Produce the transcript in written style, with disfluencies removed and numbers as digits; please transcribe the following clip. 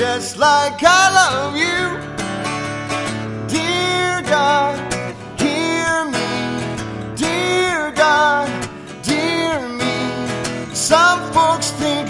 just like I love you. Dear God, hear me. Dear God, dear me. Some folks think